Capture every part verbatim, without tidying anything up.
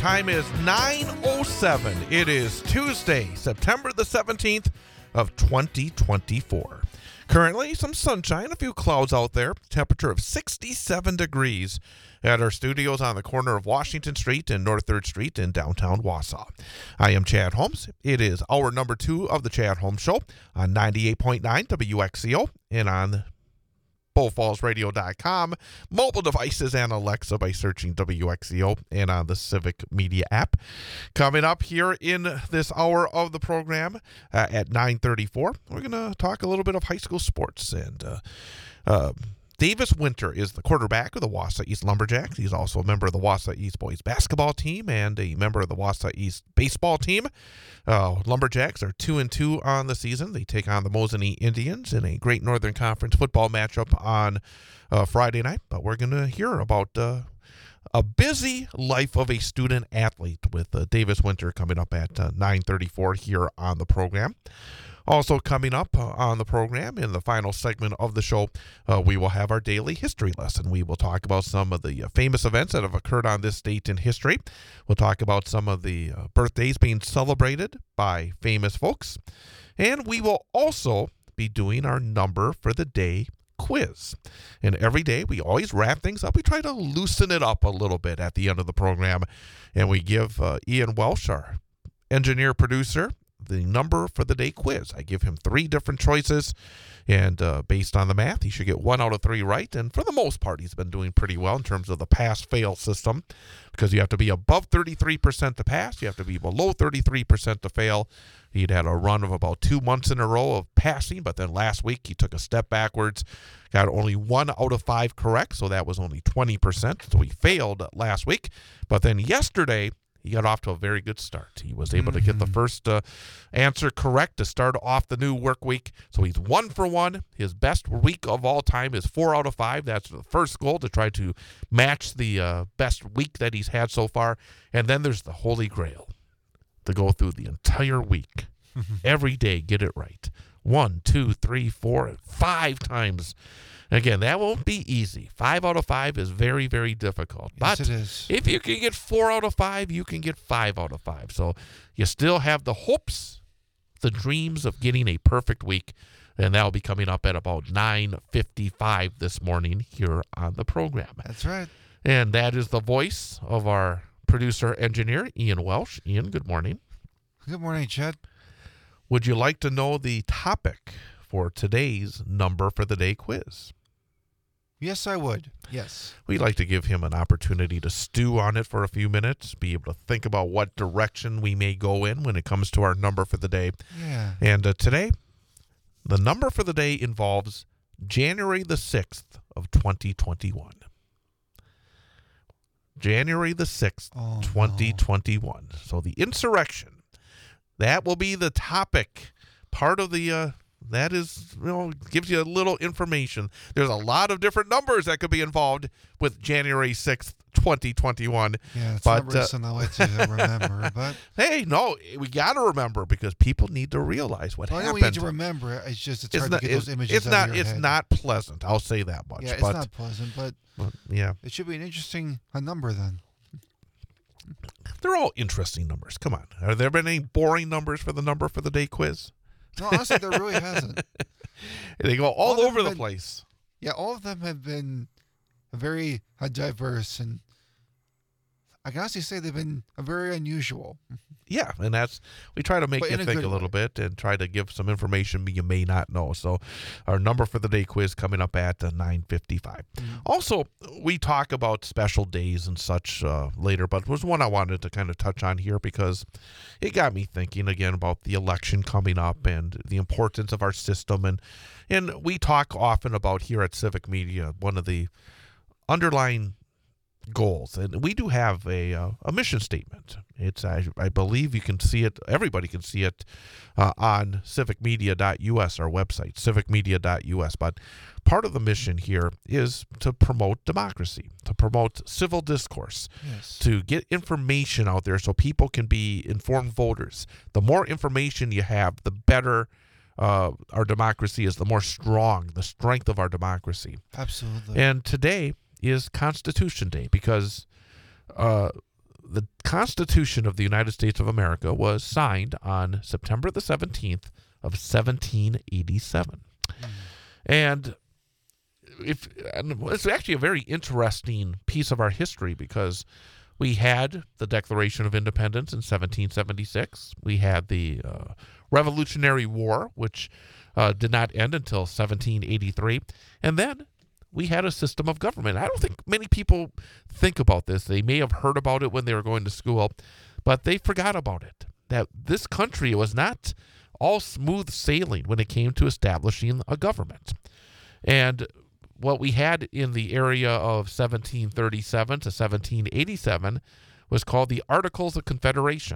time is nine oh seven. It is Tuesday, September the seventeenth of twenty twenty-four. Currently, some sunshine, a few clouds out there. Temperature of sixty-seven degrees at our studios on the corner of Washington Street and North third Street in downtown Wausau. I am Chad Holmes. It is hour number two of the Chad Holmes Show on ninety-eight point nine W X C O and on Bull Falls Radio dot com, mobile devices, and Alexa by searching W X C O and on the Civic Media app. Coming up here in this hour of the program uh, at nine thirty-four, we're going to talk a little bit of high school sports. And uh, uh, Davis Winter is the quarterback of the Wausau East Lumberjacks. He's also a member of the Wausau East boys basketball team and a member of the Wausau East baseball team. Uh, Lumberjacks are two and two on the season. They take on the Mosinee Indians in a Great Northern Conference football matchup on uh, Friday night. But we're going to hear about uh, a busy life of a student athlete with uh, Davis Winter coming up at uh, nine thirty-four here on the program. Also coming up uh, on the program in the final segment of the show, uh, we will have our daily history lesson. We will talk about some of the uh, famous events that have occurred on this date in history. We'll talk about some of the uh, birthdays being celebrated by famous folks. And we will also be doing our number for the day quiz. And every day we always wrap things up. We try to loosen it up a little bit at the end of the program. And we give uh, Ian Welsh, our engineer producer, the number for the day quiz. I give him three different choices, and uh, based on the math, he should get one out of three right. And for the most part, he's been doing pretty well in terms of the pass-fail system, because you have to be above thirty-three percent to pass. You have to be below thirty-three percent to fail. He'd had a run of about two months in a row of passing, but then last week he took a step backwards, got only one out of five correct, so that was only twenty percent. So he failed last week. But then yesterday, he got off to a very good start. He was able mm-hmm. to get the first uh, answer correct to start off the new work week. So he's one for one. His best week of all time is four out of five. That's the first goal, to try to match the uh, best week that he's had so far. And then there's the Holy Grail, to go through the entire week. Every day, get it right. One, two, three, four, five times. Again, that won't be easy. Five out of five is very, very difficult. Yes, but it is. If you can get four out of five, you can get five out of five. So you still have the hopes, the dreams of getting a perfect week. And that will be coming up at about nine fifty-five this morning here on the program. That's right. And that is the voice of our producer engineer, Ian Welsh. Ian, good morning. Good morning, Chad. Would you like to know the topic for today's number for the day quiz? Yes, I would. Yes. We'd like to give him an opportunity to stew on it for a few minutes, be able to think about what direction we may go in when it comes to our number for the day. Yeah. And uh, today, the number for the day involves January the sixth of twenty twenty-one. January the sixth, oh, twenty twenty-one. No. So the insurrection, that will be the topic, part of the... Uh, That is, you know, gives you a little information. There's a lot of different numbers that could be involved with January sixth, twenty twenty-one. Yeah, it's but, not really something I like to remember. But hey, no, we got to remember, because people need to realize what well, I know happened. we need to remember it. It's just it's, it's hard not, to get it's, those images it's out not, of your It's head. not pleasant. I'll say that much. Yeah, it's but, not pleasant, but, but yeah, it should be an interesting a number then. They're all interesting numbers. Come on. Have there been any boring numbers for the number for the day quiz? No, honestly, there really hasn't. They go all, all over the been, place. Yeah, all of them have been very uh, diverse, and I can honestly say they've been uh, very unusual. Yeah, and that's, we try to make But you in a think a good little way. bit and try to give some information you may not know. So our number for the day quiz coming up at uh, nine fifty-five. Mm-hmm. Also, we talk about special days and such uh, later, but was one I wanted to kind of touch on here because it got me thinking again about the election coming up and the importance of our system. And, and we talk often about here at Civic Media, one of the underlying goals, and we do have a uh, a mission statement. It's I, I believe you can see it, everybody can see it uh, on civic media dot U S, our website, civic media dot U S. But part of the mission here is to promote democracy, to promote civil discourse, Yes. to get information out there so people can be informed voters. The more information you have, the better uh, our democracy is, the more strong, the strength of our democracy. Absolutely. And today is Constitution Day, because uh, the Constitution of the United States of America was signed on September the seventeenth of seventeen eighty-seven. Mm. And if and it's actually a very interesting piece of our history, because we had the Declaration of Independence in seventeen seventy-six. We had the uh, Revolutionary War, which uh, did not end until seventeen eighty-three. And then we had a system of government. I don't think many people think about this. They may have heard about it when they were going to school, but they forgot about it. That this country was not all smooth sailing when it came to establishing a government. And what we had in the area of seventeen thirty-seven to seventeen eighty-seven was called the Articles of Confederation.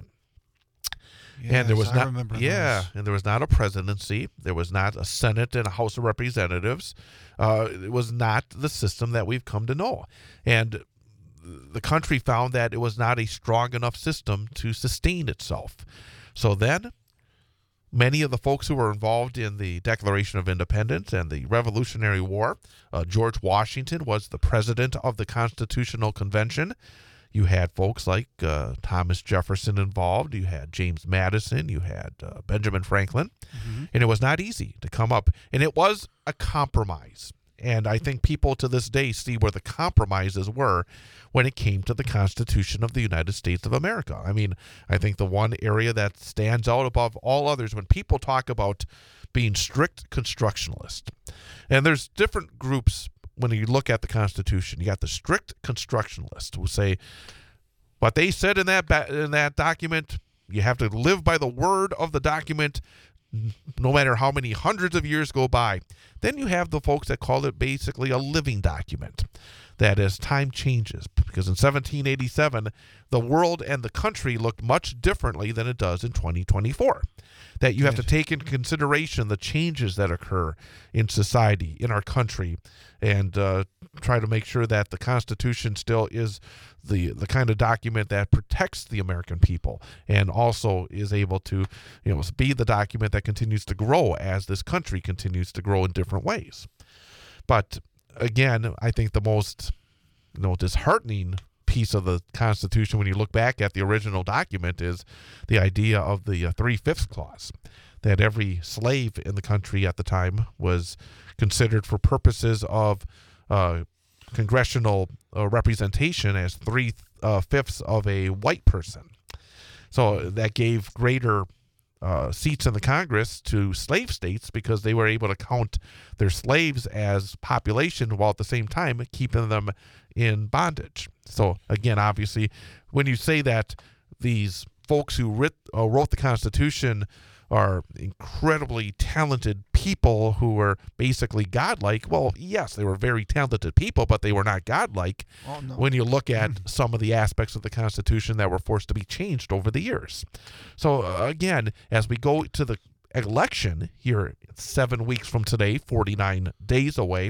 Yes, and there was I not, remember yeah, those. and there was not a presidency. There was not a Senate and a House of Representatives. Uh, it was not the system that we've come to know. And the country found that it was not a strong enough system to sustain itself. So then, many of the folks who were involved in the Declaration of Independence and the Revolutionary War, uh, George Washington was the president of the Constitutional Convention. You had folks like uh, Thomas Jefferson involved. You had James Madison. You had uh, Benjamin Franklin. Mm-hmm. And it was not easy to come up. And it was a compromise. And I think people to this day see where the compromises were when it came to the Constitution of the United States of America. I mean, I think the one area that stands out above all others when people talk about being strict constructionalist, and there's different groups when you look at the Constitution. You got the strict constructionalist who say what they said in that ba- in that document, you have to live by the word of the document no matter how many hundreds of years go by. Then you have the folks that call it basically a living document, that as time changes, because in seventeen eighty-seven, the world and the country looked much differently than it does in twenty twenty-four. That you have to take into consideration the changes that occur in society, in our country, and uh, try to make sure that the Constitution still is the the kind of document that protects the American people, and also is able to, you know, be the document that continues to grow as this country continues to grow in different ways. But again, I think the most, you know, disheartening piece of the Constitution when you look back at the original document is the idea of the uh, three-fifths clause, that every slave in the country at the time was considered for purposes of uh, congressional uh, representation as three-fifths of a white person. So that gave greater Uh, seats in the Congress to slave states, because they were able to count their slaves as population while at the same time keeping them in bondage. So again, obviously, when you say that these folks who writ, uh, wrote the Constitution are incredibly talented people who were basically godlike, well, yes, they were very talented people, but they were not godlike. Oh, no. When you look at some of the aspects of the Constitution that were forced to be changed over the years. So uh, again, as we go to the election here seven weeks from today, forty-nine days away,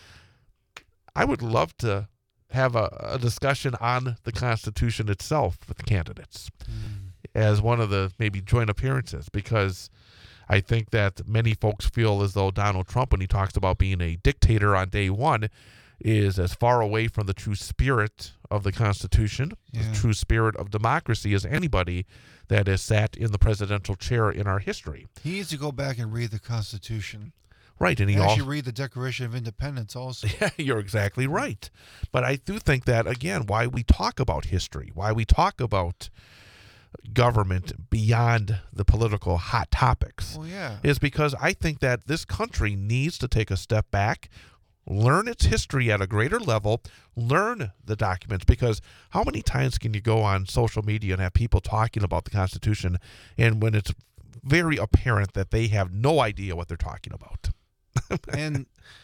I would love to have a, a discussion on the Constitution itself with the candidates. Mm. As one of the maybe joint appearances, because I think that many folks feel as though Donald Trump, when he talks about being a dictator on day one, is as far away from the true spirit of the Constitution, yeah. the true spirit of democracy, as anybody that has sat in the presidential chair in our history. He needs to go back and read the Constitution. Right, and he actually also read the Declaration of Independence also. Yeah, you're exactly right. But I do think that, again, why we talk about history, why we talk about government beyond the political hot topics, well, yeah. is because I think that this country needs to take a step back, learn its history at a greater level, learn the documents, because how many times can you go on social media and have people talking about the Constitution, and when it's very apparent that they have no idea what they're talking about? And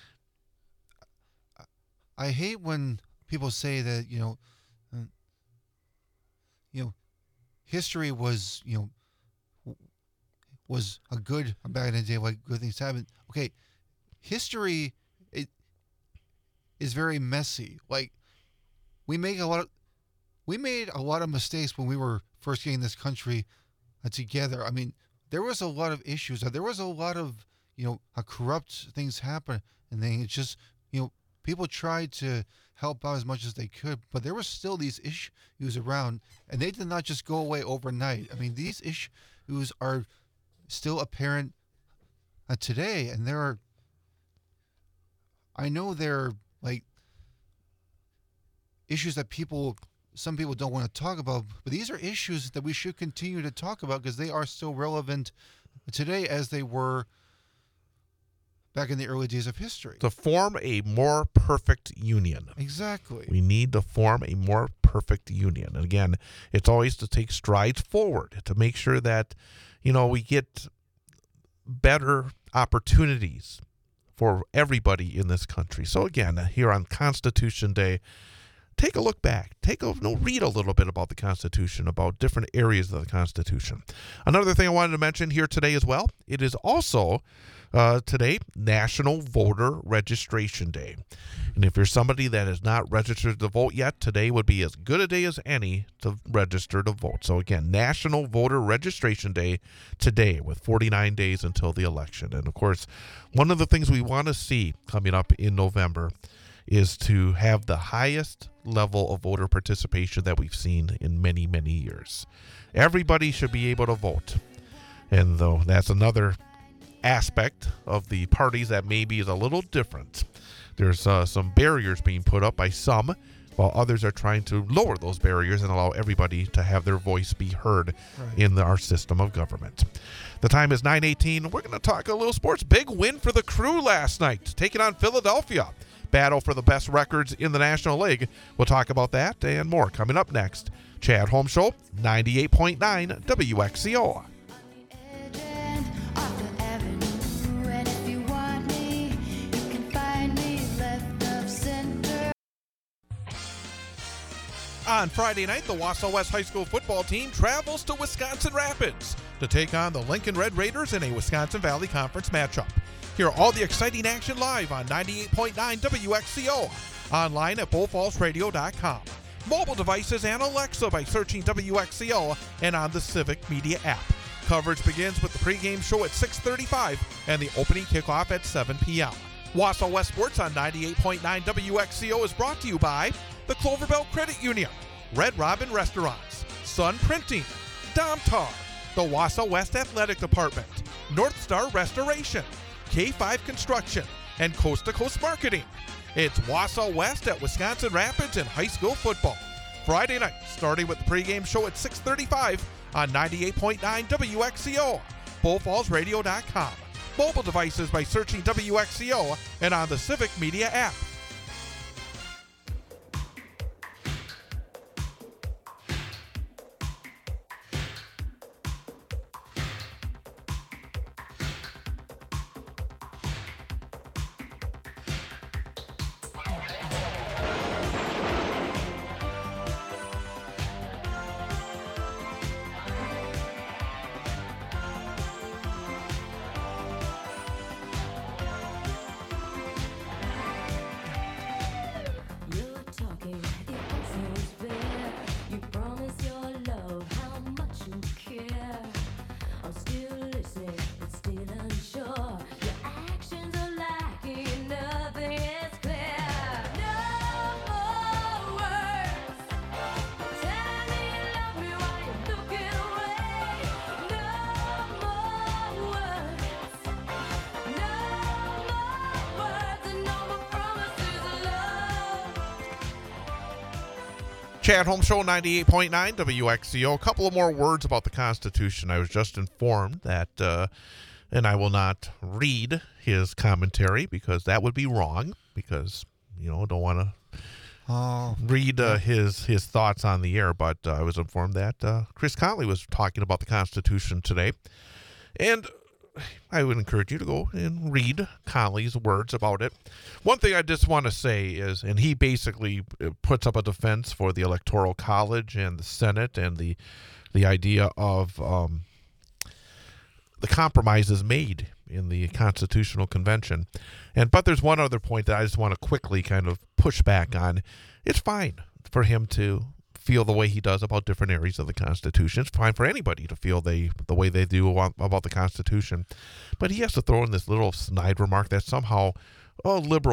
I hate when people say that, you know, uh, you know, history was, you know, was a good or bad in the day, like good things happen. Okay, history it is very messy. Like we make a lot of we made a lot of mistakes when we were first getting this country uh, together. I mean, there was a lot of issues. There was a lot of, you know, uh, corrupt things happen, and then it's just, you know, people tried to help out as much as they could, but there were still these issues around, and they did not just go away overnight. I mean, these issues are still apparent uh, today, and there are, I know there are, like, issues that people, some people don't want to talk about, but these are issues that we should continue to talk about because they are still relevant today as they were back in the early days of history. To form a more perfect union. Exactly. We need to form a more perfect union. And again, it's always to take strides forward, to make sure that, you know, we get better opportunities for everybody in this country. So again, here on Constitution Day, take a look back. Take a no, read a little bit about the Constitution, about different areas of the Constitution. Another thing I wanted to mention here today as well, it is also uh, today National Voter Registration Day. And if you're somebody that is not registered to vote yet, today would be as good a day as any to register to vote. So again, National Voter Registration Day today with forty-nine days until the election. And of course, one of the things we want to see coming up in November is to have the highest level of voter participation that we've seen in many, many years. Everybody should be able to vote. And though that's another aspect of the parties that maybe is a little different. There's uh, some barriers being put up by some, while others are trying to lower those barriers and allow everybody to have their voice be heard right. in the, our system of government. The time is nine eighteen. We're going to talk a little sports. Big win for the Crew last night, taking on Philadelphia. Battle for the best records in the National League. We'll talk about that and more coming up next. Chad Holmes Show, ninety-eight point nine W X C O. On Friday night, the Wausau West High School football team travels to Wisconsin Rapids to take on the Lincoln Red Raiders in a Wisconsin Valley Conference matchup. Hear all the exciting action live on ninety-eight point nine W X C O, online at bull falls radio dot com, mobile devices and Alexa by searching W X C O, and on the Civic Media app. Coverage begins with the pregame show at six thirty-five and the opening kickoff at seven p.m. Wausau West Sports on ninety-eight point nine W X C O is brought to you by the Clover Belt Credit Union, Red Robin Restaurants, Sun Printing, Domtar, the Wausau West Athletic Department, North Star Restoration, K five Construction, and Coast to Coast Marketing. It's Wausau West at Wisconsin Rapids in high school football. Friday night, starting with the pregame show at six thirty-five on ninety-eight point nine W X C O, bull falls radio dot com, mobile devices by searching W X C O, and on the Civic Media app. Chad Holmes Show, ninety-eight point nine W X C O. A couple of more words about the Constitution. I was just informed that, uh, and I will not read his commentary because that would be wrong, because, you know, don't want to oh, read uh, his his thoughts on the air, but uh, I was informed that uh, Chris Conley was talking about the Constitution today. And I would encourage you to go and read Conley's words about it. One thing I just want to say is, and he basically puts up a defense for the Electoral College and the Senate and the the idea of um, the compromises made in the Constitutional Convention. And but there's one other point that I just want to quickly kind of push back on. It's fine for him to feel the way he does about different areas of the Constitution. It's fine for anybody to feel they the way they do about the Constitution. But he has to throw in this little snide remark that somehow, oh, liberals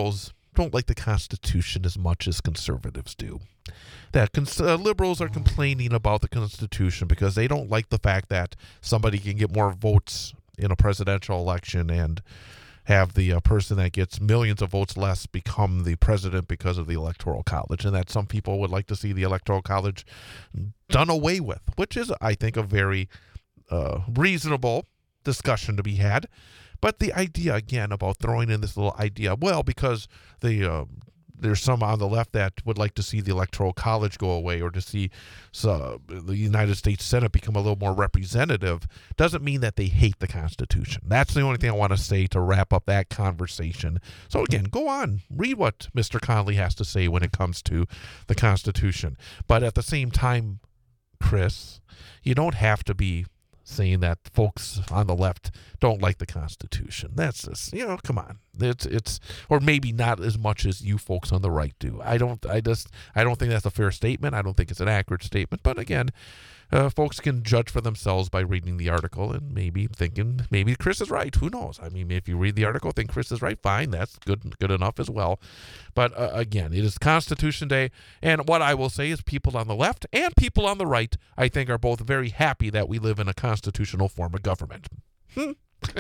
don't like the Constitution as much as conservatives do. That cons- uh, liberals are complaining about the Constitution because they don't like the fact that somebody can get more votes in a presidential election and have the uh, person that gets millions of votes less become the president because of the Electoral College, and that some people would like to see the Electoral College done away with, which is, I think, a very uh, reasonable discussion to be had. But the idea, again, about throwing in this little idea, well, because the uh, there's some on the left that would like to see the Electoral College go away or to see uh, the United States Senate become a little more representative, doesn't mean that they hate the Constitution. That's the only thing I want to say to wrap up that conversation. So again, go on, read what Mister Connolly has to say when it comes to the Constitution. But at the same time, Chris, you don't have to be saying that folks on the left don't like the Constitution. That's just, you know, come on. It's it's or maybe not as much as you folks on the right do. I don't I just I don't think that's a fair statement. I don't think it's an accurate statement. But again, uh, folks can judge for themselves by reading the article and maybe thinking maybe Chris is right. Who knows? I mean, if you read the article, think Chris is right, fine. That's good good enough as well. But uh, again, it is Constitution Day, and what I will say is people on the left and people on the right, I think, are both very happy that we live in a constitutional form of government. Hmm.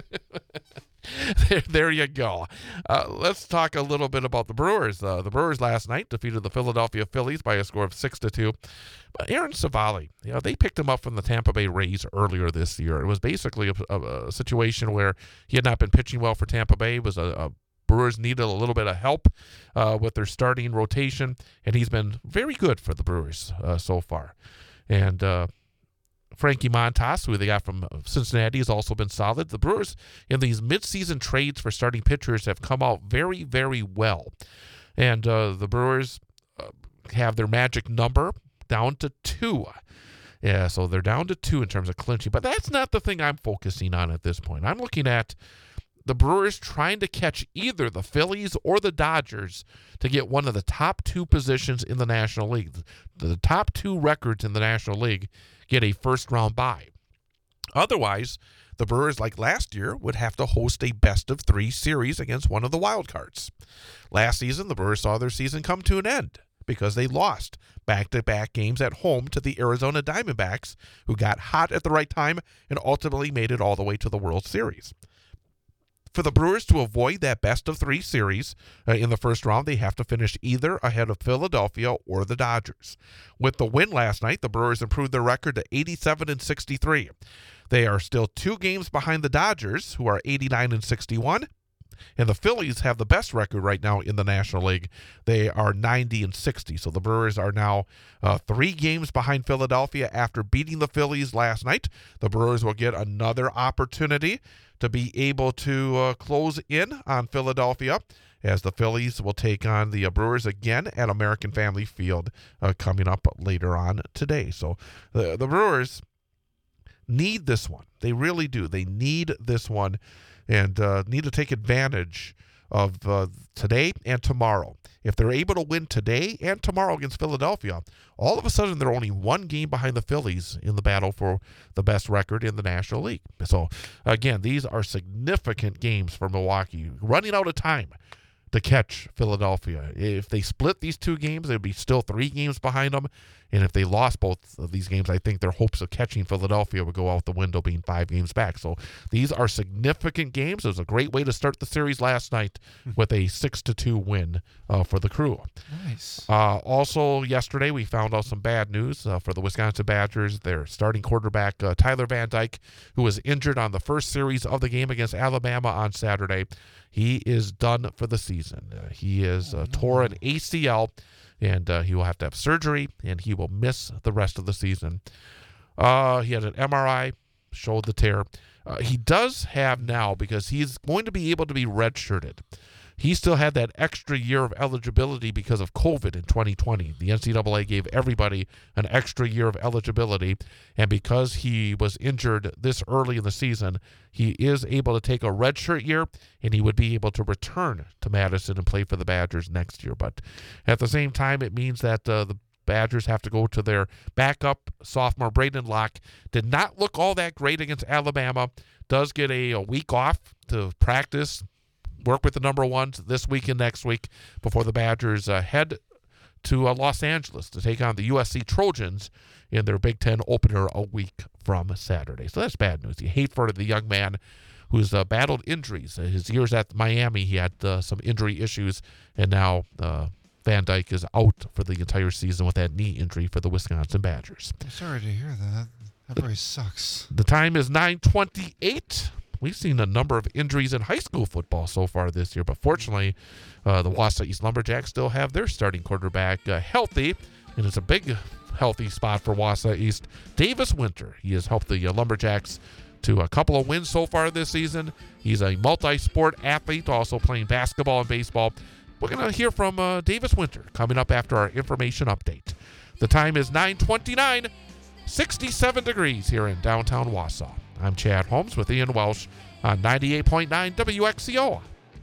there, there you go. Uh, let's talk a little bit about the Brewers. Uh, the Brewers last night defeated the Philadelphia Phillies by a score of six to two. But Aaron Savali, you know, they picked him up from the Tampa Bay Rays earlier this year. It was basically a, a, a situation where he had not been pitching well for Tampa Bay. It was a, a Brewers needed a little bit of help uh, with their starting rotation, and he's been very good for the Brewers uh, so far. And uh, Frankie Montas, who they got from Cincinnati, has also been solid. The Brewers, in these midseason trades for starting pitchers, have come out very, very well. And uh, the Brewers uh, have their magic number down to two. Yeah, so they're down to two in terms of clinching. But that's not the thing I'm focusing on at this point. I'm looking at the Brewers trying to catch either the Phillies or the Dodgers to get one of the top two positions in the National League. The top two records in the National League get a first-round bye. Otherwise, the Brewers, like last year, would have to host a best-of-three series against one of the wild cards. Last season, the Brewers saw their season come to an end because they lost back-to-back games at home to the Arizona Diamondbacks, who got hot at the right time and ultimately made it all the way to the World Series. For the Brewers to avoid that best-of-three series uh, in the first round, they have to finish either ahead of Philadelphia or the Dodgers. With the win last night, the Brewers improved their record to eighty-seven and sixty-three. They are still two games behind the Dodgers, who are eighty-nine and sixty-one. And the Phillies have the best record right now in the National League. They are ninety and sixty. So the Brewers are now uh, three games behind Philadelphia after beating the Phillies last night. The Brewers will get another opportunity to be able to uh, close in on Philadelphia, as the Phillies will take on the uh, Brewers again at American Family Field uh, coming up later on today. So the, the Brewers need this one. They really do. They need this one and uh, need to take advantage of uh, today and tomorrow. If they're able to win today and tomorrow against Philadelphia, all of a sudden they're only one game behind the Phillies in the battle for the best record in the National League. So, again, these are significant games for Milwaukee, running out of time to catch Philadelphia. If they split these two games, they'd be still three games behind them. And if they lost both of these games, I think their hopes of catching Philadelphia would go out the window, being five games back. So these are significant games. It was a great way to start the series last night with a six to two win uh, for the Crew. Nice. Uh, also, yesterday we found out some bad news uh, for the Wisconsin Badgers. Their starting quarterback, uh, Tyler Van Dyke, who was injured on the first series of the game against Alabama on Saturday, he is done for the season. Uh, he is uh, tore an A C L, and uh, he will have to have surgery, and he will miss the rest of the season. Uh, he had an M R I, showed the tear. Uh, he does have now, because he's going to be able to be redshirted. He still had that extra year of eligibility because of COVID in twenty twenty. The N C double A gave everybody an extra year of eligibility, and because he was injured this early in the season, he is able to take a redshirt year, and he would be able to return to Madison and play for the Badgers next year. But at the same time, it means that uh, the Badgers have to go to their backup sophomore, Braden Locke. Did not look all that great against Alabama. Does get a, a week off to practice, work with the number ones this week and next week before the Badgers uh, head to uh, Los Angeles to take on the U S C Trojans in their Big Ten opener a week from Saturday. So that's bad news. You hate for the young man who's uh, battled injuries. Uh, his years at Miami, he had uh, some injury issues, and now uh, Van Dyke is out for the entire season with that knee injury for the Wisconsin Badgers. I'm sorry to hear that. That really sucks. The time is nine twenty-eight. We've seen a number of injuries in high school football so far this year, but fortunately, uh, the Wausau East Lumberjacks still have their starting quarterback uh, healthy, and it's a big healthy spot for Wausau East. Davis Winter, he has helped the uh, Lumberjacks to a couple of wins so far this season. He's a multi-sport athlete, also playing basketball and baseball. We're going to hear from uh, Davis Winter coming up after our information update. The time is nine twenty-nine, sixty-seven degrees here in downtown Wausau. I'm Chad Holmes with Ian Welsh on ninety-eight point nine W X C O.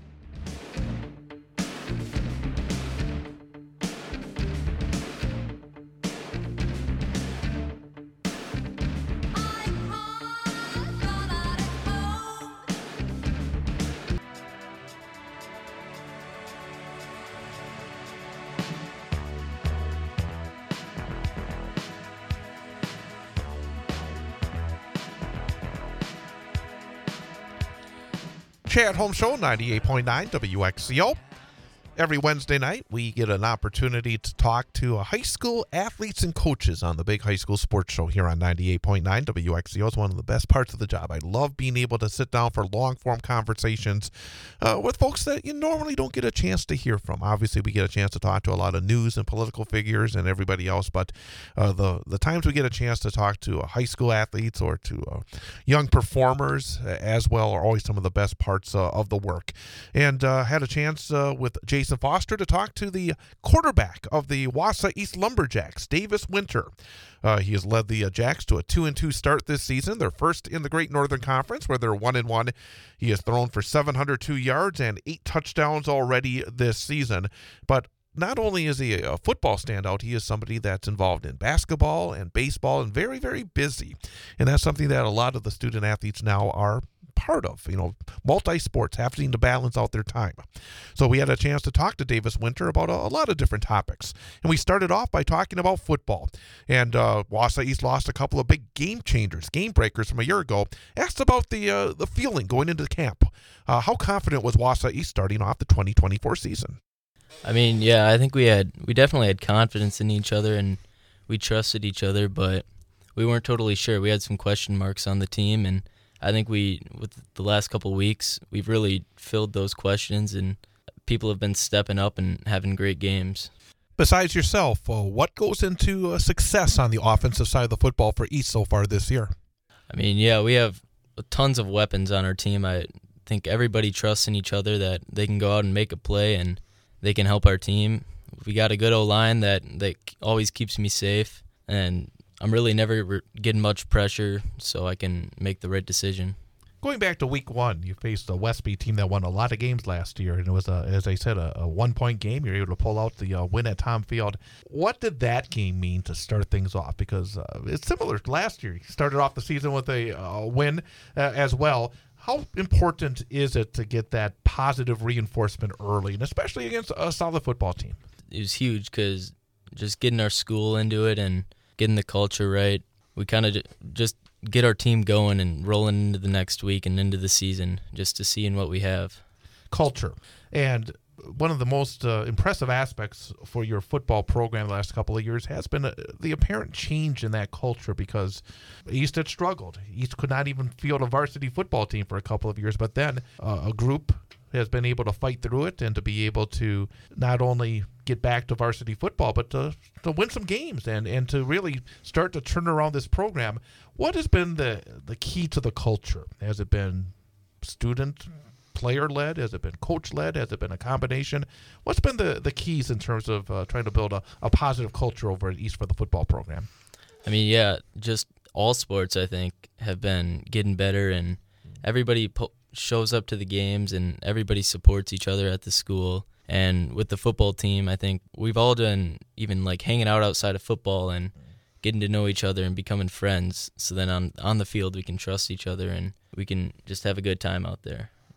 Chad Holmes Show, ninety-eight point nine W X C O. Every Wednesday night, we get an opportunity to talk to high school athletes and coaches on the big high school sports show here on ninety-eight point nine W X C O. It's one of the best parts of the job. I love being able to sit down for long-form conversations uh, with folks that you normally don't get a chance to hear from. Obviously, we get a chance to talk to a lot of news and political figures and everybody else, but uh, the, the times we get a chance to talk to uh, high school athletes or to uh, young performers uh, as well are always some of the best parts uh, of the work. And uh, had a chance uh, with Jason Foster to talk to the quarterback of the Wausau East Lumberjacks, Davis Winter. Uh, he has led the uh, Jacks to a two and two start this season. They're first in the Great Northern Conference, where they're one and one. He has thrown for seven hundred two yards and eight touchdowns already this season. But not only is he a football standout, he is somebody that's involved in basketball and baseball and very, very busy. And that's something that a lot of the student athletes now are part of, you know, multi-sports, having to balance out their time. So we had a chance to talk to Davis Winter about a, a lot of different topics. And we started off by talking about football. And uh, Wausau East lost a couple of big game changers, game breakers from a year ago. Asked about the uh, the feeling going into the camp. Uh, how confident was Wausau East starting off the twenty twenty-four season? I mean, yeah, I think we had we definitely had confidence in each other and we trusted each other, but we weren't totally sure. We had some question marks on the team, and I think we, with the last couple of weeks, we've really filled those questions, and people have been stepping up and having great games. Besides yourself, uh, what goes into uh, success on the offensive side of the football for East so far this year? I mean, yeah, we have tons of weapons on our team. I think everybody trusts in each other that they can go out and make a play, and they can help our team. We got a good O-line that, that always keeps me safe, and I'm really never getting much pressure, so I can make the right decision. Going back to week one, you faced a Westby team that won a lot of games last year, and it was, a, as I said, a, a one-point game. You were able to pull out the uh, win at Tom Field. What did that game mean to start things off? Because uh, it's similar to last year. You started off the season with a uh, win uh, as well. How important is it to get that positive reinforcement early, and especially against a solid football team? It was huge because just getting our school into it and getting the culture right, we kind of just get our team going and rolling into the next week and into the season just to seeing what we have. Culture. And one of the most uh, impressive aspects for your football program the last couple of years has been uh, the apparent change in that culture, because East had struggled. East could not even field a varsity football team for a couple of years, but then uh, a group has been able to fight through it and to be able to not only get back to varsity football, but to, to win some games and, and to really start to turn around this program. What has been the, the key to the culture? Has it been student, player-led? Has it been coach-led? Has it been a combination? What's been the, the keys in terms of uh, trying to build a, a positive culture over at East for the football program? I mean, yeah, just all sports, I think, have been getting better, and everybody po- shows up to the games, and everybody supports each other at the school. And with the football team, I think we've all done even like hanging out outside of football and getting to know each other and becoming friends. So then on on the field, we can trust each other and we can just have a good time out there.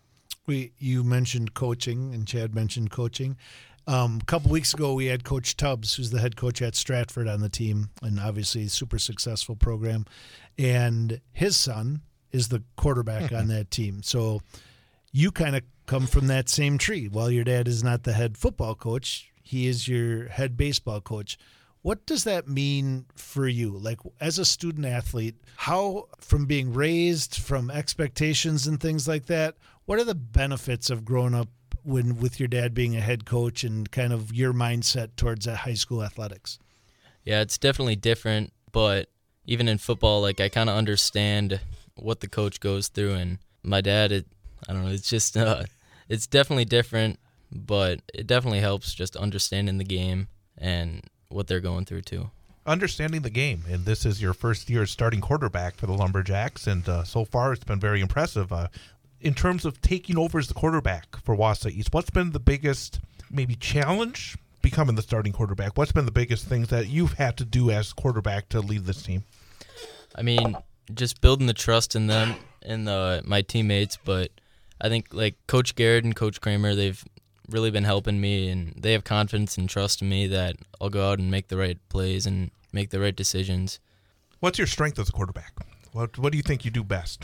We you mentioned coaching, and Chad mentioned coaching. Um, a couple weeks ago, we had Coach Tubbs, who's the head coach at Stratford, on the team, and obviously a super successful program. And his son is the quarterback on that team. So you kind of come from that same tree. While your dad is not the head football coach, he is your head baseball coach. What does that mean for you? Like, as a student athlete, how, from being raised, from expectations and things like that, what are the benefits of growing up when with your dad being a head coach and kind of your mindset towards that high school athletics? Yeah, it's definitely different, but even in football, like, I kind of understand what the coach goes through, and my dad, it, I don't know, it's just, uh, it's definitely different, but it definitely helps just understanding the game and what they're going through too. Understanding the game, and this is your first year starting quarterback for the Lumberjacks, and uh, so far it's been very impressive. Uh, in terms of taking over as the quarterback for Wausau East, what's been the biggest maybe challenge becoming the starting quarterback? What's been the biggest things that you've had to do as quarterback to lead this team? I mean, just building the trust in them and the, my teammates, but I think like Coach Garrett and Coach Kramer, they've really been helping me, and they have confidence and trust in me that I'll go out and make the right plays and make the right decisions. What's your strength as a quarterback? What What do you think you do best?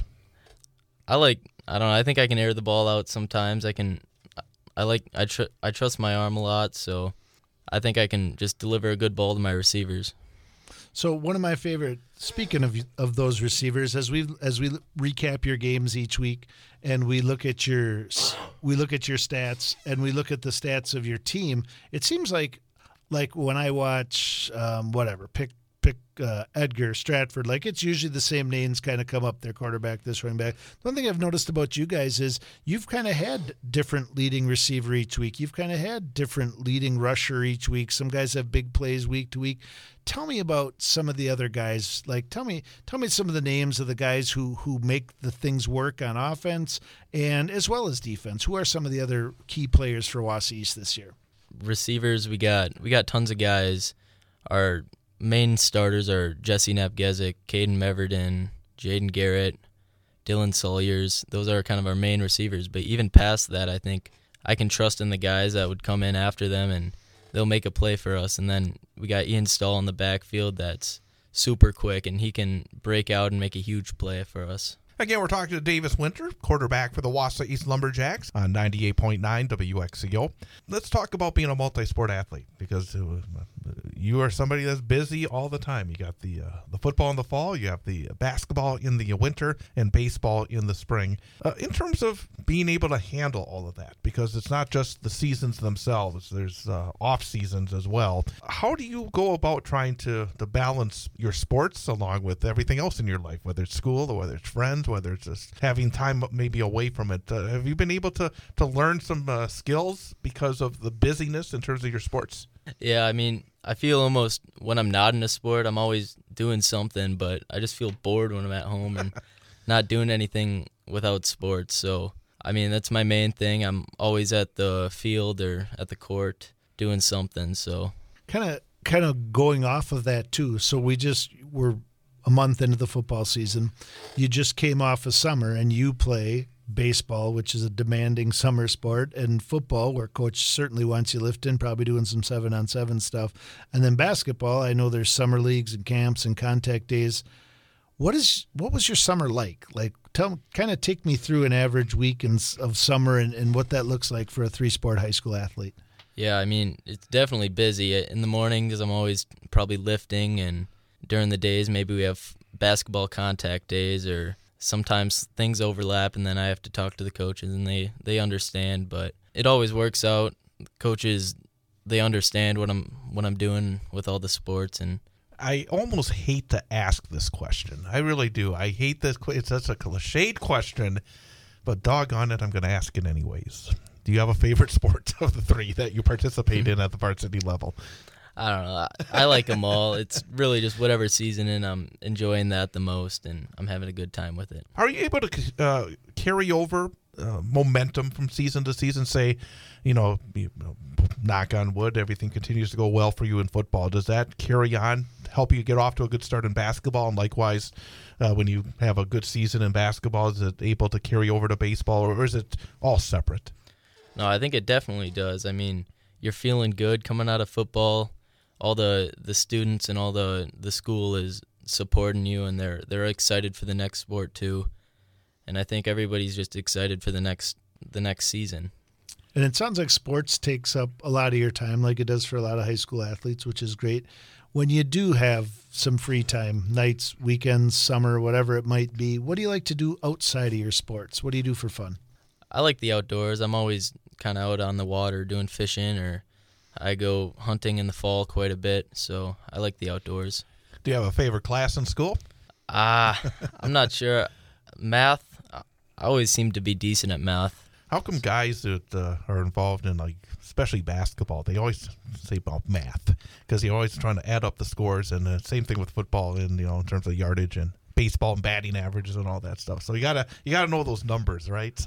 I like, I don't know, I think I can air the ball out sometimes. I can, I like, I, tr- I trust my arm a lot, so I think I can just deliver a good ball to my receivers. So one of my favorite, speaking of of those receivers, as we as we recap your games each week, and we look at your we look at your stats, and we look at the stats of your team, it seems like like when I watch um, whatever pick pick uh, Edgar Stratford, like it's usually the same names kind of come up. Their quarterback, this running back. One thing I've noticed about you guys is you've kind of had different leading receiver each week. You've kind of had different leading rusher each week. Some guys have big plays week to week. Tell me about some of the other guys. Like, tell me, tell me some of the names of the guys who who make the things work on offense and as well as defense. Who are some of the other key players for Wausau East this year? Receivers, we got we got tons of guys. Our main starters are Jesse Napgezik, Caden Meverden, Jaden Garrett, Dylan Salyers. Those are kind of our main receivers. But even past that, I think I can trust in the guys that would come in after them, and they'll make a play for us. And then we got Ian Stahl in the backfield that's super quick, and he can break out and make a huge play for us. Again, we're talking to Davis Winter, quarterback for the Wausau East Lumberjacks on ninety-eight point nine W X C O. Let's talk about being a multi-sport athlete, because you are somebody that's busy all the time. You got the uh, the football in the fall, you have the basketball in the winter, and baseball in the spring. Uh, in terms of being able to handle all of that, because it's not just the seasons themselves, there's uh, off seasons as well. How do you go about trying to, to balance your sports along with everything else in your life, whether it's school or whether it's friends, whether it's just having time maybe away from it? Uh, have you been able to, to learn some uh, skills because of the busyness in terms of your sports? Yeah, I mean, I feel almost when I'm not in a sport, I'm always doing something, but I just feel bored when I'm at home and not doing anything without sports. So, I mean, that's my main thing. I'm always at the field or at the court doing something. So, kind of kind of going off of that too. So we just were a month into the football season. You just came off of summer, and you play baseball, which is a demanding summer sport, and football, where coach certainly wants you lifting, probably doing some seven on seven stuff. And then basketball, I know there's summer leagues and camps and contact days. What is what was your summer like? Like, tell kind of take me through an average week in, of summer and, and what that looks like for a three-sport high school athlete. Yeah, I mean, it's definitely busy. In the mornings, I'm always probably lifting, and during the days, maybe we have basketball contact days, or sometimes things overlap, and then I have to talk to the coaches, and they, they understand. But it always works out. Coaches, they understand what I'm what I'm doing with all the sports. And I almost hate to ask this question. I really do. I hate this. It's such a cliched question, but doggone it, I'm going to ask it anyways. Do you have a favorite sport of the three that you participate in at the varsity level? I don't know. I, I like them all. It's really just whatever season, and I'm enjoying that the most, and I'm having a good time with it. Are you able to uh, carry over uh, momentum from season to season? Say, you know, you know, knock on wood, everything continues to go well for you in football. Does that carry on, help you get off to a good start in basketball? And likewise, uh, when you have a good season in basketball, is it able to carry over to baseball, or is it all separate? No, I think it definitely does. I mean, you're feeling good coming out of football. All the, the students and all the, the school is supporting you, and they're they're excited for the next sport too. And I think everybody's just excited for the next the next season. And it sounds like sports takes up a lot of your time, like it does for a lot of high school athletes, which is great. When you do have some free time, nights, weekends, summer, whatever it might be, what do you like to do outside of your sports? What do you do for fun? I like the outdoors. I'm always kind of out on the water doing fishing, or I go hunting in the fall quite a bit, so I like the outdoors. Do you have a favorite class in school? Ah, uh, I'm not sure. Math, I always seem to be decent at math. How come guys that uh, are involved in, like, especially basketball, they always say about math? Because you're always trying to add up the scores, and the same thing with football, and you know, in terms of yardage and baseball and batting averages and all that stuff. So you gotta you gotta know those numbers, right?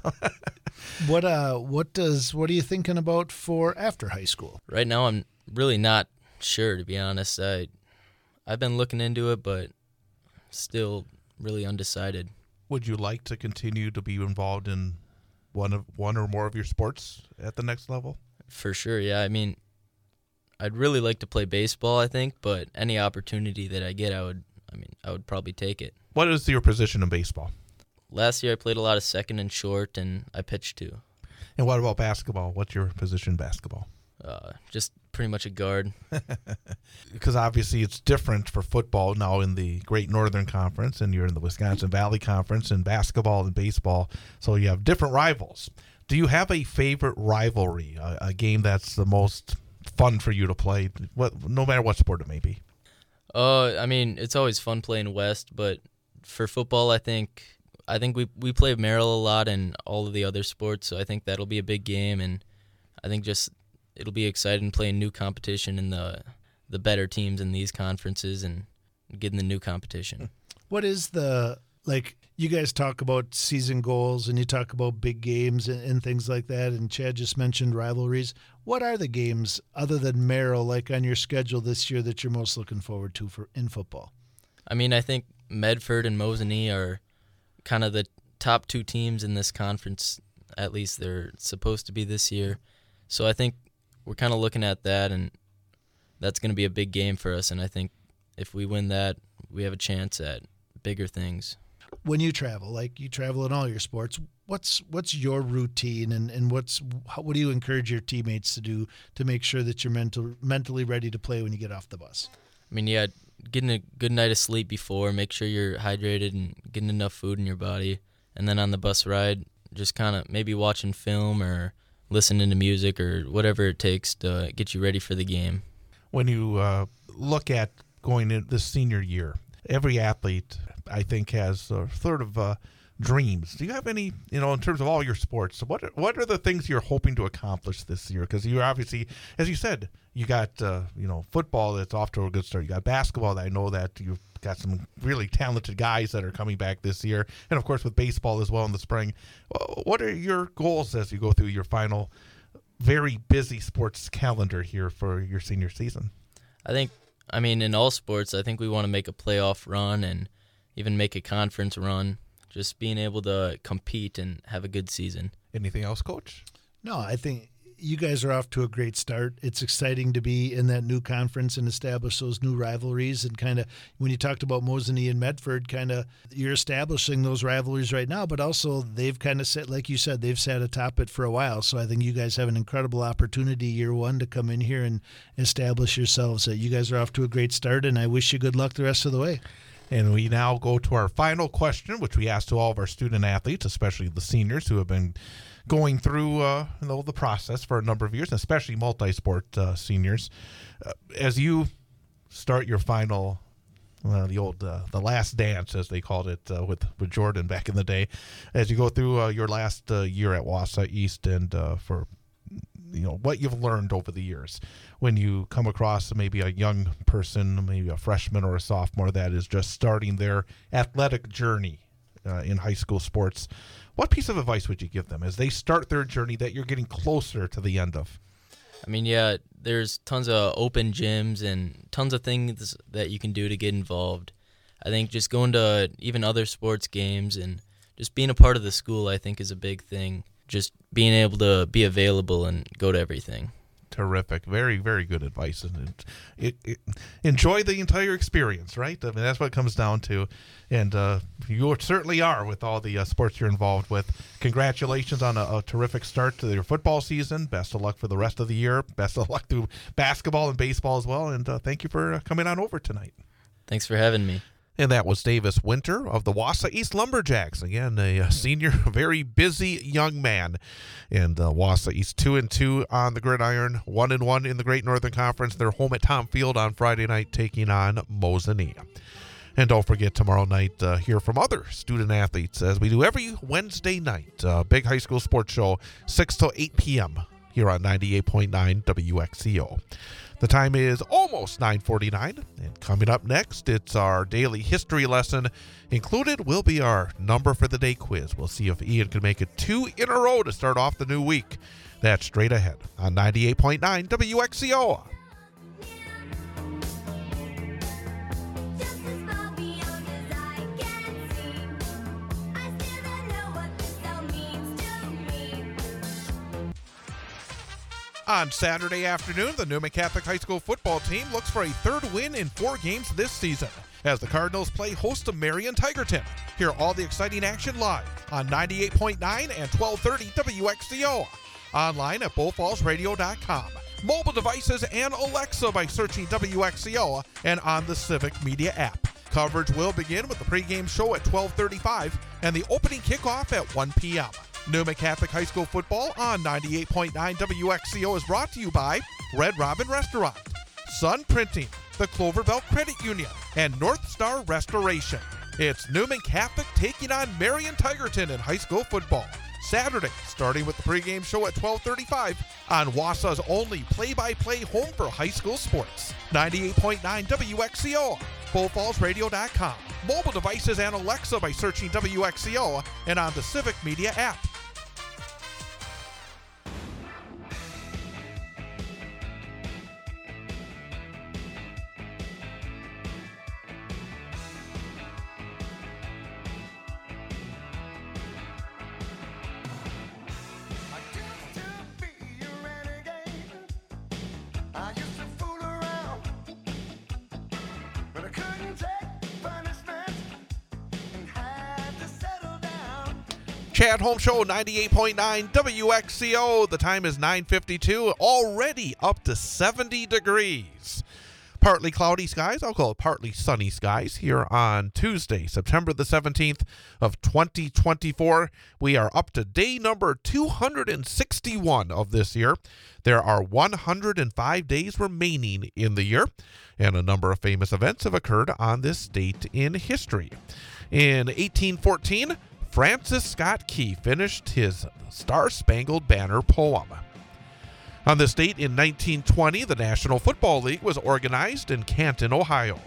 what uh what does what are you thinking about for after high school? Right now, I'm really not sure, to be honest. I I've been looking into it, but still really undecided. Would you like to continue to be involved in one of one or more of your sports at the next level? For sure, yeah. I mean, I'd really like to play baseball, I think, but any opportunity that I get, I would I mean, I would probably take it. What is your position in baseball? Last year I played a lot of second and short, and I pitched too. And what about basketball? What's your position in basketball? Uh, just pretty much a guard. Because obviously it's different for football now in the Great Northern Conference, and you're in the Wisconsin Valley Conference, and basketball and baseball. So you have different rivals. Do you have a favorite rivalry, a, a game that's the most fun for you to play, what, no matter what sport it may be? Uh, I mean, it's always fun playing West, but for football, I think I think we we play Merrill a lot and all of the other sports, so I think that'll be a big game, and I think just it'll be exciting playing new competition in the the better teams in these conferences and getting the new competition. What is the, like, you guys talk about season goals and you talk about big games and, and things like that, and Chad just mentioned rivalries. What are the games other than Merrill, like on your schedule this year, that you're most looking forward to for in football? I mean, I think Medford and Mosinee are kind of the top two teams in this conference, at least they're supposed to be this year. So I think we're kind of looking at that, and that's going to be a big game for us, and I think if we win that, we have a chance at bigger things. When you travel, like you travel in all your sports, what's what's your routine, and, and what's how, what do you encourage your teammates to do to make sure that you're mental, mentally ready to play when you get off the bus? I mean, yeah, getting a good night of sleep before, make sure you're hydrated and getting enough food in your body, and then on the bus ride, just kind of maybe watching film or listening to music or whatever it takes to get you ready for the game. When you uh, look at going in this senior year, every athlete, I think, has a sort of uh, dreams. Do you have any, you know, in terms of all your sports, what are, what are the things you're hoping to accomplish this year? Because you're obviously, as you said, you got, uh, you know, football that's off to a good start. You got basketball that I know that you've got some really talented guys that are coming back this year. And, of course, with baseball as well in the spring. What are your goals as you go through your final very busy sports calendar here for your senior season? I think, I mean, in all sports, I think we want to make a playoff run and even make a conference run, just being able to compete and have a good season. Anything else, Coach? No, I think you guys are off to a great start. It's exciting to be in that new conference and establish those new rivalries. And kind of when you talked about Mosinee and Medford, kind of you're establishing those rivalries right now, but also they've kind of set, like you said, they've sat atop it for a while. So I think you guys have an incredible opportunity year one to come in here and establish yourselves. You guys are off to a great start, and I wish you good luck the rest of the way. And we now go to our final question, which we ask to all of our student athletes, especially the seniors who have been going through uh, you know, the process for a number of years, and especially multi-sport uh, seniors. Uh, as you start your final, uh, the old, uh, the last dance, as they called it uh, with, with Jordan back in the day, as you go through uh, your last uh, year at Wausau East, and uh, for you know what you've learned over the years, when you come across maybe a young person, maybe a freshman or a sophomore that is just starting their athletic journey uh, in high school sports, what piece of advice would you give them as they start their journey that you're getting closer to the end of? I mean, yeah, there's tons of open gyms and tons of things that you can do to get involved. I think just going to even other sports games and just being a part of the school, I think, is a big thing. Just being able to be available and go to everything. Terrific. Very, very good advice. And it, it, it, enjoy the entire experience, right? I mean, that's what it comes down to. And uh, you certainly are with all the uh, sports you're involved with. Congratulations on a, a terrific start to your football season. Best of luck for the rest of the year. Best of luck through basketball and baseball as well. And uh, thank you for uh, coming on over tonight. Thanks for having me. And that was Davis Winter of the Wausau East Lumberjacks. Again, a, a senior, very busy young man. And uh, Wausau East two and two on the gridiron, one and one in the Great Northern Conference. They're home at Tom Field on Friday night, taking on Mosinee. And don't forget tomorrow night, uh, hear from other student athletes as we do every Wednesday night. Uh, big high school sports show, six to eight p.m. here on ninety-eight point nine W X C O. The time is almost nine forty-nine, and coming up next, it's our daily history lesson. Included will be our number for the day quiz. We'll see if Ian can make it two in a row to start off the new week. That's straight ahead on ninety-eight point nine W X C O. On Saturday afternoon, the Newman Catholic High School football team looks for a third win in four games this season as the Cardinals play host to Marion Tigerton. Hear all the exciting action live on ninety-eight point nine and twelve thirty W X C O. Online at bull falls radio dot com. Mobile devices and Alexa by searching W X C O and on the Civic Media app. Coverage will begin with the pregame show at twelve thirty-five and the opening kickoff at one p.m. Newman Catholic High School football on ninety-eight point nine W X C O is brought to you by Red Robin Restaurant, Sun Printing, the Clover Belt Credit Union, and North Star Restoration. It's Newman Catholic taking on Marion Tigerton in high school football. Saturday, starting with the pregame show at twelve thirty-five on Wausau's only play-by-play home for high school sports. ninety-eight point nine W X C O, bull falls radio dot com. Mobile devices and Alexa by searching W X C O and on the Civic Media app. Chad Home Show, ninety-eight point nine W X C O. The time is nine fifty-two, already up to seventy degrees. Partly cloudy skies, I'll call it partly sunny skies here on Tuesday, September the seventeenth of twenty twenty-four. We are up to day number two hundred sixty-one of this year. There are one hundred five days remaining in the year, and a number of famous events have occurred on this date in history. In eighteen fourteen, Francis Scott Key finished his Star-Spangled Banner poem. On this date in nineteen twenty, the National Football League was organized in Canton, Ohio.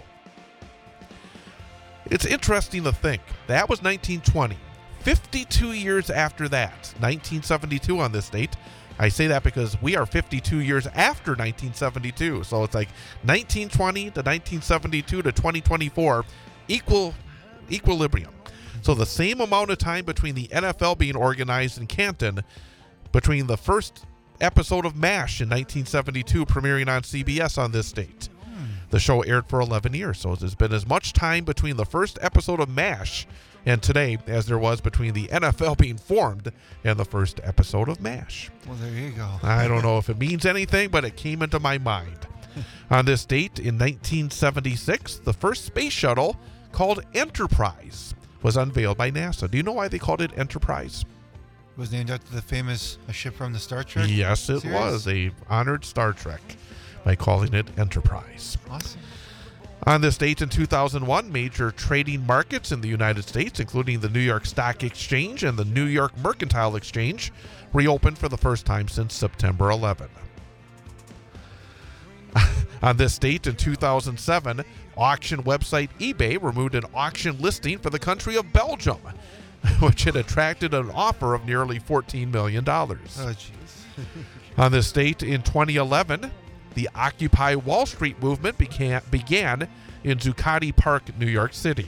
It's interesting to think, that was nineteen twenty. fifty-two years after that, nineteen seventy-two on this date. I say that because we are fifty-two years after nineteen seventy-two. So it's like nineteen twenty to nineteen seventy-two to twenty twenty-four, equal equilibrium. So the same amount of time between the N F L being organized in Canton, between the first episode of MASH in nineteen seventy-two premiering on C B S on this date. Hmm. The show aired for eleven years, so there's been as much time between the first episode of MASH and today as there was between the N F L being formed and the first episode of MASH. Well, there you go. I don't know if it means anything, but it came into my mind. On this date in nineteen seventy-six, the first space shuttle, called Enterprise, was unveiled by NASA. Do you know why they called it Enterprise? It was named after the famous a ship from the Star Trek Yes, it series? was. They honored Star Trek by calling it Enterprise. Awesome. On this date in two thousand one, major trading markets in the United States, including the New York Stock Exchange and the New York Mercantile Exchange, reopened for the first time since September eleventh. On this date in two thousand seven, auction website eBay removed an auction listing for the country of Belgium, which had attracted an offer of nearly fourteen million dollars. Oh, jeez. On this date in twenty eleven, the Occupy Wall Street movement began, began in Zuccotti Park, New York City.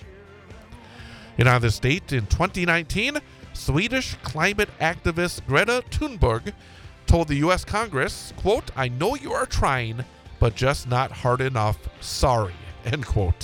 And on this date in twenty nineteen, Swedish climate activist Greta Thunberg told the U S Congress, quote, "I know you are trying, but just not hard enough. Sorry," end quote.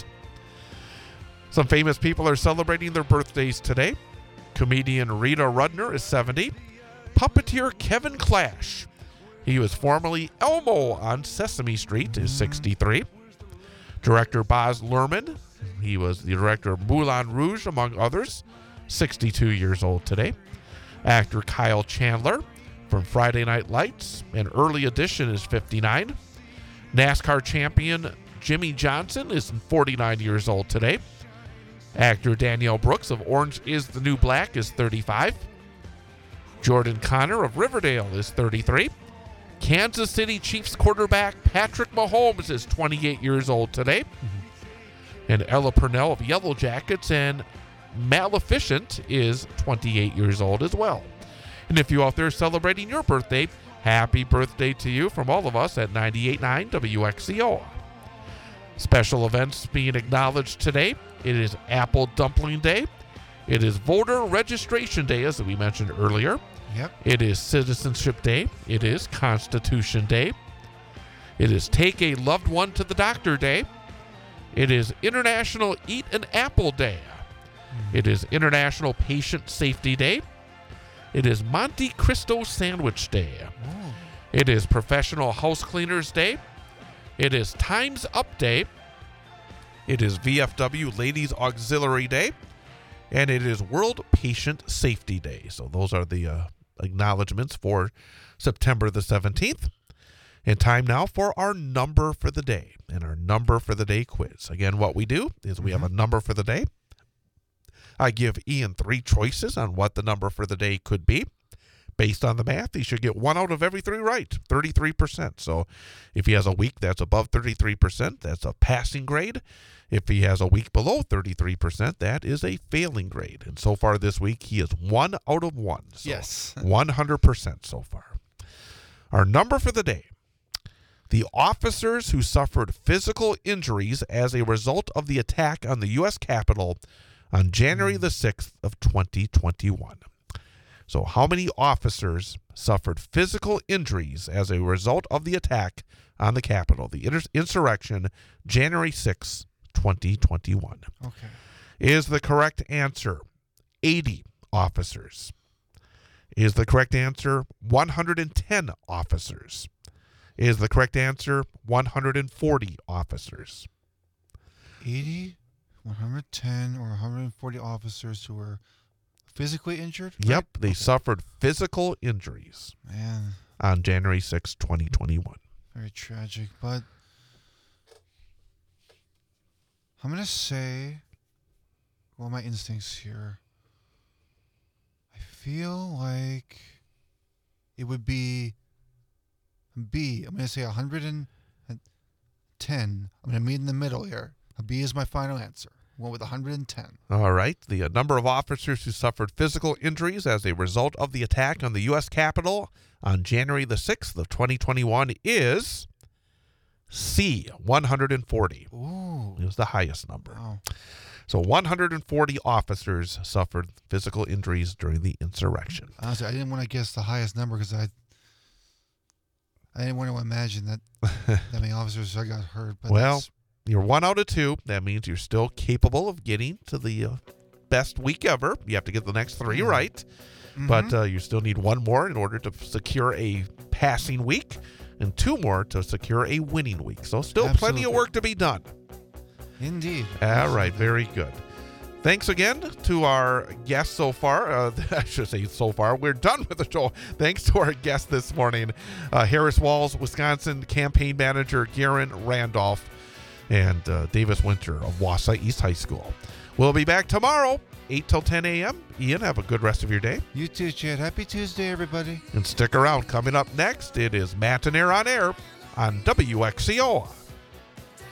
Some famous people are celebrating their birthdays today. Comedian Rita Rudner is seventy. Puppeteer Kevin Clash, he was formerly Elmo on Sesame Street, is sixty-three. Director Baz Luhrmann, he was the director of Moulin Rouge, among others, sixty-two years old today. Actor Kyle Chandler from Friday Night Lights, an early edition, is fifty-nine. NASCAR champion Jimmy Johnson is forty-nine years old today. Actor Danielle Brooks of Orange is the New Black is thirty-five. Jordan Connor of Riverdale is thirty-three. Kansas City Chiefs quarterback Patrick Mahomes is twenty-eight years old today. Mm-hmm. And Ella Purnell of Yellow Jackets and Maleficent is twenty-eight years old as well. And if you out there celebrating your birthday, happy birthday to you from all of us at ninety-eight point nine W X C O. Special events being acknowledged today. It is Apple Dumpling Day. It is Voter Registration Day, as we mentioned earlier. Yep. It is Citizenship Day. It is Constitution Day. It is Take a Loved One to the Doctor Day. It is International Eat an Apple Day. It is International Patient Safety Day. It is Monte Cristo Sandwich Day. Oh. It is Professional House Cleaners Day. It is Time's Up Day. It is V F W Ladies Auxiliary Day. And it is World Patient Safety Day. So those are the uh, acknowledgments for September the seventeenth. And time now for our number for the day and our number for the day quiz. Again, what we do is we have a number for the day. I give Ian three choices on what the number for the day could be. Based on the math, he should get one out of every three right, thirty-three percent. So if he has a week that's above thirty-three percent, that's a passing grade. If he has a week below thirty-three percent, that is a failing grade. And so far this week, he is one out of one. So yes. one hundred percent so far. Our number for the day. The officers who suffered physical injuries as a result of the attack on the U S Capitol on January the sixth of twenty twenty-one. So how many officers suffered physical injuries as a result of the attack on the Capitol, the inter- insurrection, January sixth, twenty twenty-one? Okay. Is the correct answer eighty officers? Is the correct answer one hundred ten officers? Is the correct answer one hundred forty officers? eighty, one hundred ten, or one hundred forty officers who were physically injured? Yep, right? they Okay. suffered physical injuries Man, on January sixth, twenty twenty-one. very tragic. But I'm going to say, well, my instincts here. I feel like it would be B. I'm going to say one hundred ten. I'm going to meet in the middle here. A B is my final answer. Went with one hundred ten. All right. The uh, number of officers who suffered physical injuries as a result of the attack on the U S Capitol on January the sixth of twenty twenty-one is C, one hundred forty. Ooh. It was the highest number. Wow. So one hundred forty officers suffered physical injuries during the insurrection. Honestly, I didn't want to guess the highest number because I I didn't want to imagine that that many officers I got hurt. But Well, that's, you're one out of two. That means you're still capable of getting to the uh, best week ever. You have to get the next three Mhm. right. mhm. But uh, you still need one more in order to secure a passing week and two more to secure a winning week. So still plenty Absolutely. of work to be done. Indeed. All right, very good. Thanks again to our guests so far. Uh, I should say so far. We're done with the show. Thanks to our guest this morning, uh, Harris Walls, Wisconsin campaign manager Garen Randolph, and uh, Davis Winter of Wausau East High School. We'll be back tomorrow, eight till ten a.m. Ian, have a good rest of your day. You too, Chad. Happy Tuesday, everybody. And stick around. Coming up next, it is Matt and Air on Air on W X C O.